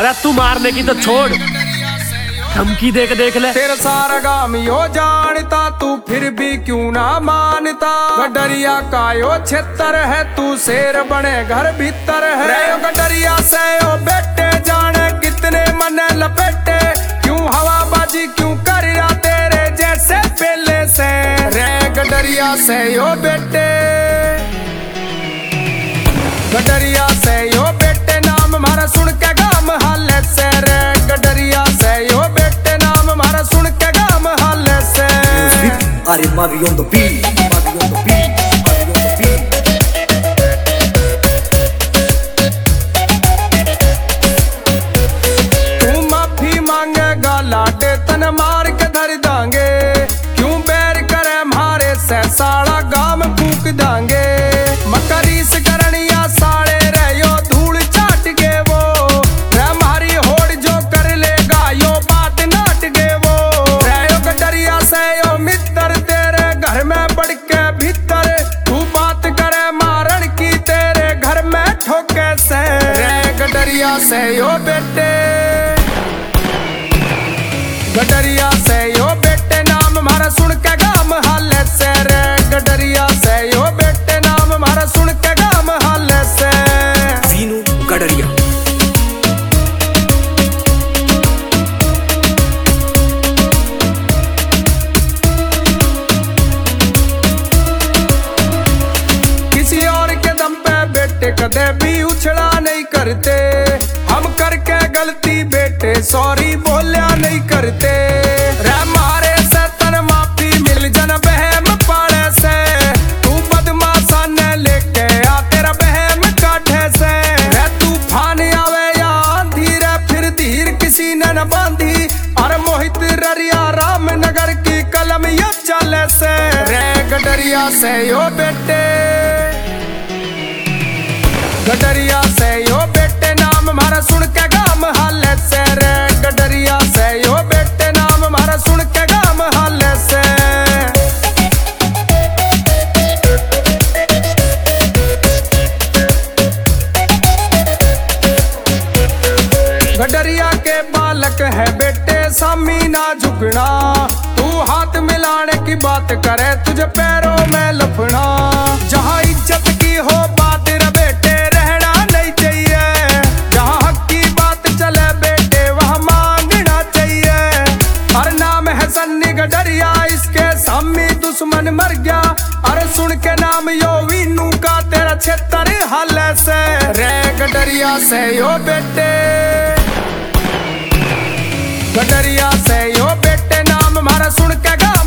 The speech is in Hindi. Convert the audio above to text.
अरे तू मारने की तो छोड़, धमकी देख देख ले। तेरा सारा गाम यो जानता, तू फिर भी क्यों ना मानता। गडरिया का यो क्षेत्र है, तू शेर बने घर भीतर है। गडरिया से ओ बेटे जाने कितने मन लपेटे, क्यों हवाबाजी क्यों कर रहा तेरे जैसे पहले से। रे गडरिया से यो बेटे, गडरिया से यो बेटे नाम हमारा सुन के गाम हाले से। रे गडरिया से यो बेटे नाम हमारा सुन के गाम हाले से। अरे Mavi on the beat, Mavi on the beat, Mavi on the beat। तू माफी मांगेगा लाडे तन मार के धर दांगे, क्यों बैर करे हमारे से साड़ा गाम फूक दांगे। मकरीस करनिया साड़े रहो धूल चाट के वो, हमारी होड़ जो कर लेगा यो बात नाट के वो। रहो गडरिया से यो मित्र तेरे घर में बढ़ के भीतर, तू बात करे मारण की तेरे घर में ठोके से। रे गडरिया से यो बेटे, गडरिया से यो बेटे नाम हमारा सुन के गाम हाले से। रे गडरिया से यो बेटे नाम हमारा सुन के गाम हाले से। सीनू गडरिया। किसी और के दम पे बेटे कदे भी उछड़ा नहीं करते, हम करके गलती बेटे सॉरी बोलिया नहीं करते। रे मारे से तन माफी मिल जन बहम पाड़े से, तू बदमाशा ने लेके आ तेरा बहम काढ़े से। रे तूफान आवे या आंधी रे फिर धीर किसी ने न बांधी, अरे मोहित ररिया रामनगर की कलम यो चले से। रे गडरिया से यो बेटे, गडरिया से यो बेटे नाम हमारा सुन के गाम हाले से। रे गडरिया से यो बेटे नाम हमारा सुन के गाम हाले से। गडरिया के बालक है बेटे सामी ना झुकना, तू हाथ मिलाने की बात करे तुझे पैरों में लपना। जहाँ इज्जत की हो बात रे बेटे रहना नहीं चाहिए, जहाँ हक की बात चले बेटे वहाँ मांगना चाहिए। हर नाम है सन्नी गडरिया, इसके सामी दुश्मन मर गया। अरे सुन के नाम यो वीनू का तेरा क्षेत्र हाले से। रे गडरिया से यो बेटे, गडरिया से यो बेटे नाम हमारा सुन के गा